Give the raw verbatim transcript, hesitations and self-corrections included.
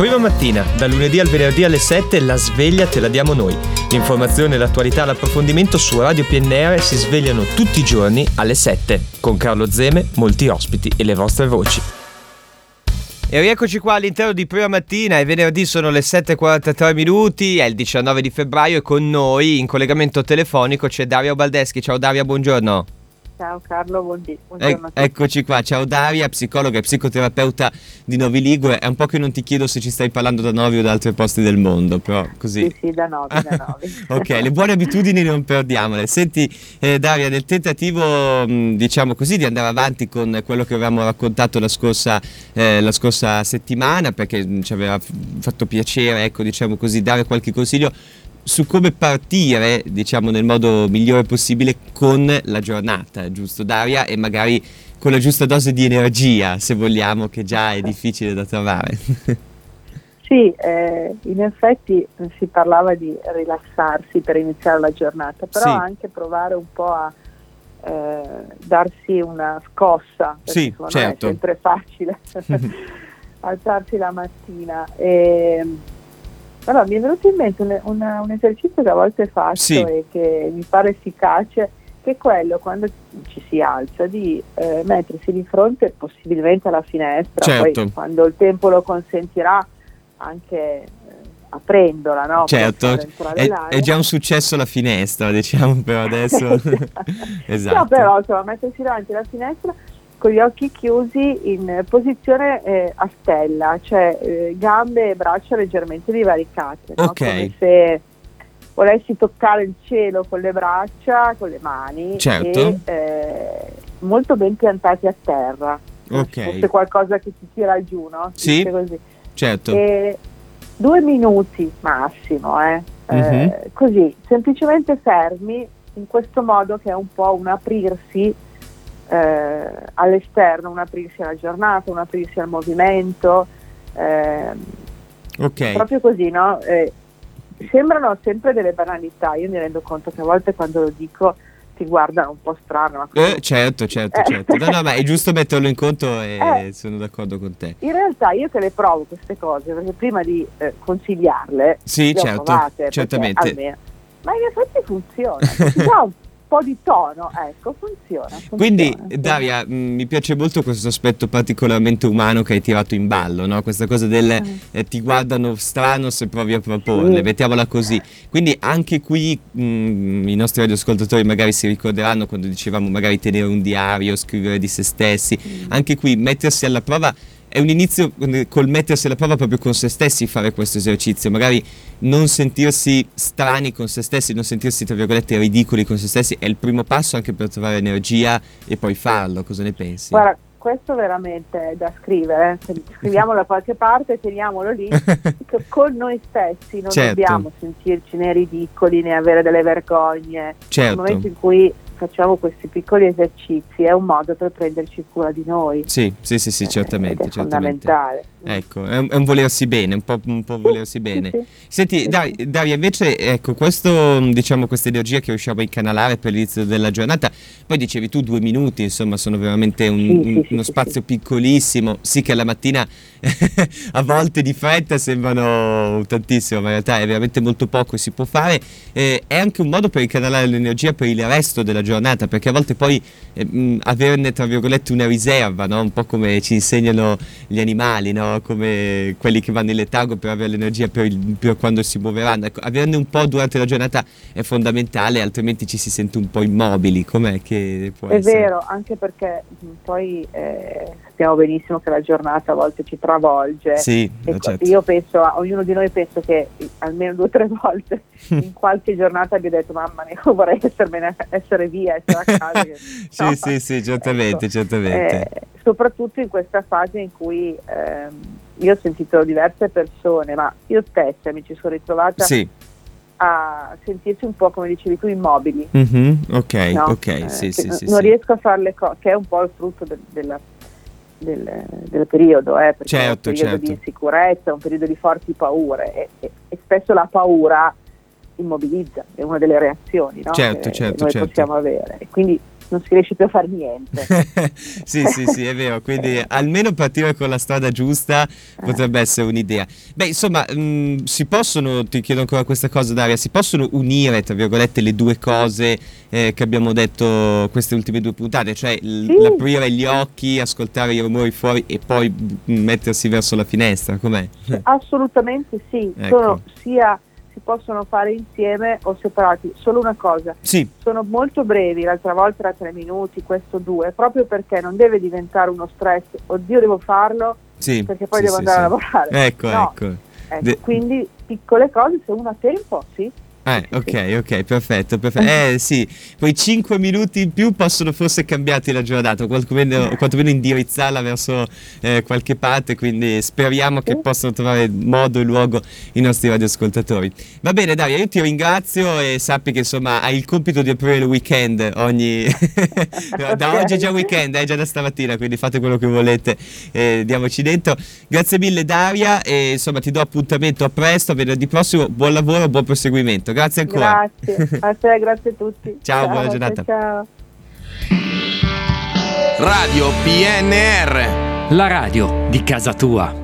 Prima mattina, da lunedì al venerdì alle sette, la sveglia te la diamo noi. L'informazione, l'attualità, l'approfondimento su Radio P N R si svegliano tutti i giorni alle sette. Con Carlo Zeme, molti ospiti e le vostre voci. E rieccoci qua all'interno di Prima Mattina, è venerdì, sono le sette e quarantatré minuti, è il diciannove di febbraio e con noi in collegamento telefonico c'è Daria Baldeschi. Ciao Daria, buongiorno. Ciao Carlo, buondì. buongiorno. E- eccoci qua, ciao Daria, psicologa e psicoterapeuta di Novi Ligure. È un po' che non ti chiedo se ci stai parlando da Novi o da altri posti del mondo, però così. Sì, sì, da Novi, da Novi. Ok, le buone abitudini non perdiamole. Senti eh, Daria, nel tentativo mh, diciamo così di andare avanti con quello che avevamo raccontato la scorsa, eh, la scorsa settimana, perché mh, ci aveva f- fatto piacere, ecco, diciamo così, dare qualche consiglio su come partire, diciamo, nel modo migliore possibile con la giornata, giusto Daria? E magari con la giusta dose di energia, se vogliamo, che già è difficile da trovare. Sì, eh, in effetti si parlava di rilassarsi per iniziare la giornata, però Sì. anche provare un po' a eh, darsi una scossa, perché Sì, insomma, certo. non è sempre facile alzarsi la mattina. E, allora, mi è venuto in mente un, una, un esercizio che a volte faccio Sì. e che mi pare efficace, che è quello, quando ci si alza, di eh, mettersi di fronte possibilmente alla finestra, Certo. poi quando il tempo lo consentirà anche eh, aprendola, no? Per Certo, far entrare è, l'aria. è già un successo la finestra, diciamo, però adesso. Esatto. No, però insomma, mettersi davanti alla finestra con gli occhi chiusi in posizione eh, a stella, cioè eh, gambe e braccia leggermente divaricate, no? Ok. Come se volessi toccare il cielo con le braccia, con le mani, Certo. e eh, molto ben piantati a terra, come se Ok. fosse qualcosa che ti tira giù, no? Si Sì. dice così. Certo. E due minuti massimo, eh, Mhm. eh, così, semplicemente fermi, in questo modo che è un po' un aprirsi eh, all'esterno, un aprirsi alla giornata, un aprirsi al movimento, ehm, Ok. proprio così, no? Eh, sembrano sempre delle banalità, io mi rendo conto che a volte quando lo dico ti guardano un po' strano. Ma cosa- Eh, certo, certo, Eh. certo. No, no, ma è giusto metterlo in conto e Eh. sono d'accordo con te. In realtà io te le provo queste cose perché prima di eh, consigliarle Sì, le ho certo, provate, perché certamente. almeno- ma in effetti funziona, se ti dà un po' di tono, ecco, funziona, funziona. Quindi Sì. Daria, mh, mi piace molto questo aspetto particolarmente umano che hai tirato in ballo, no? Questa cosa del Mm. eh, ti guardano strano se provi a proporle, Sì. mettiamola così. Quindi anche qui mh, i nostri radioascoltatori magari si ricorderanno quando dicevamo magari tenere un diario, scrivere di se stessi, Mm. anche qui mettersi alla prova è un inizio eh, col mettersi alla prova proprio con se stessi, fare questo esercizio, magari non sentirsi strani con se stessi, non sentirsi tra virgolette ridicoli con se stessi, è il primo passo anche per trovare energia e poi farlo. Cosa ne pensi? Guarda, questo veramente è da scrivere, eh. Scriviamolo da qualche parte, teniamolo lì, che con noi stessi non Certo. dobbiamo sentirci né ridicoli né avere delle vergogne. Certo. Nel momento in cui facciamo questi piccoli esercizi è un modo per prenderci cura di noi. Sì, sì, sì, sì, Eh, certamente, ed è certamente. fondamentale. Ecco, è un, è un volersi bene, un po', un po' volersi bene. Sì, sì. Senti, Sì, Dar- sì. Daria, invece, ecco, questo, diciamo, questa energia che riusciamo a incanalare per l'inizio della giornata, poi dicevi tu due minuti, insomma, sono veramente un- Sì, un- sì, sì, uno sì, spazio sì. piccolissimo. Sì che alla mattina a volte di fretta sembrano tantissimo, ma in realtà è veramente molto poco e si può fare. Eh, è anche un modo per incanalare l'energia per il resto della giornata, perché a volte poi eh, mh, averne, tra virgolette, una riserva, no? Un po' come ci insegnano gli animali, no? Come quelli che vanno in letargo per avere l'energia per, il- per quando si muoveranno. Ecco, averne un po' durante la giornata è fondamentale, altrimenti ci si sente un po' immobili. Com'è che può È essere? vero, anche perché mh, poi eh, sappiamo benissimo che la giornata a volte ci travolge. Sì, E certo. io penso, a- ognuno di noi penso che eh, almeno due o tre volte in qualche giornata abbia detto mamma mia, vorrei essermene, essere via, essere a casa. Che- Sì, no. sì, sì, certamente, Ecco, certamente. eh, soprattutto in questa fase in cui ehm, io ho sentito diverse persone, ma io stessa mi ci sono ritrovata Sì. a sentirsi un po', come dicevi tu, immobili. Mhm, ok, No? ok, Eh, sì, che sì, n- sì, non sì. riesco a fare le cose, che è un po' il frutto del, della- del, del periodo, eh, perché Certo, è un periodo certo. di insicurezza, un periodo di forti paure e, e- e spesso la paura immobilizza, è una delle reazioni, no? Certo, che certo, noi certo. possiamo avere. E quindi non si riesce più a fare niente. Sì, sì, sì, è vero, quindi almeno partire con la strada giusta potrebbe essere un'idea. Beh, insomma, mh, si possono, ti chiedo ancora questa cosa, Daria, si possono unire, tra virgolette, le due cose eh, che abbiamo detto queste ultime due puntate, cioè l- Sì. l'aprire gli occhi, ascoltare i rumori fuori e poi mh, mettersi verso la finestra, com'è? Assolutamente sì, Ecco. sono sia si possono fare insieme o separati. Solo una cosa, Sì, sono molto brevi, l'altra volta era tre minuti, questo due, proprio perché non deve diventare uno stress, oddio devo farlo sì. perché poi sì, devo sì, andare sì. a lavorare. Ecco, No, ecco. ecco, De- quindi piccole cose, se uno ha tempo, sì. Eh, Sì, sì, ok, ok, perfetto, perfetto. Eh sì, quei cinque minuti in più possono forse cambiarti la giornata, o quantomeno, o quantomeno indirizzarla verso eh, qualche parte, quindi speriamo che Sì. possano trovare modo e luogo i nostri radioascoltatori. Va bene, Daria, io ti ringrazio e sappi che insomma hai il compito di aprire il weekend ogni... da Ok. oggi è già weekend, è già da stamattina, quindi fate quello che volete, eh, diamoci dentro. Grazie mille Daria e insomma ti do appuntamento a presto, venerdì prossimo, buon lavoro, buon proseguimento. Grazie ancora. Grazie, a te, grazie a tutti. Ciao, buona giornata. Ciao. Radio P N R, La radio di casa tua.